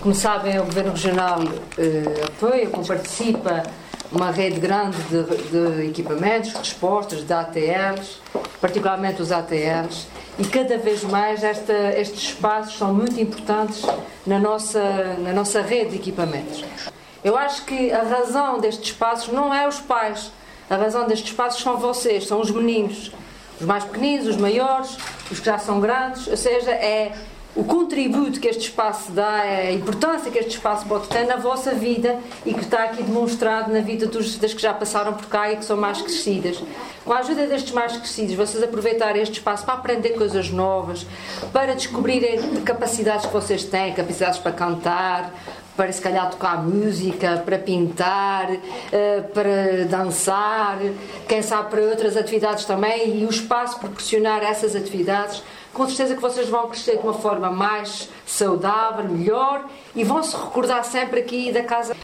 Como sabem, o Governo Regional apoia, participa uma rede grande de equipamentos, respostas, de ATLs, particularmente os ATLs, e cada vez mais estes espaços são muito importantes na nossa rede de equipamentos. Eu acho que a razão destes espaços não é os pais, a razão destes espaços são vocês, são os meninos, os mais pequeninos, os maiores, os que já são grandes, ou seja, é o contributo que este espaço dá, a importância que este espaço pode ter na vossa vida e que está aqui demonstrado na vida das que já passaram por cá e que são mais crescidas. Com a ajuda destes mais crescidos, vocês aproveitarem este espaço para aprender coisas novas, para descobrirem capacidades que vocês têm, capacidades para cantar, para se calhar tocar música, para pintar, para dançar, quem sabe para outras atividades também, e o espaço proporcionar essas atividades, com certeza que vocês vão crescer de uma forma mais saudável, melhor, e vão se recordar sempre aqui da casa.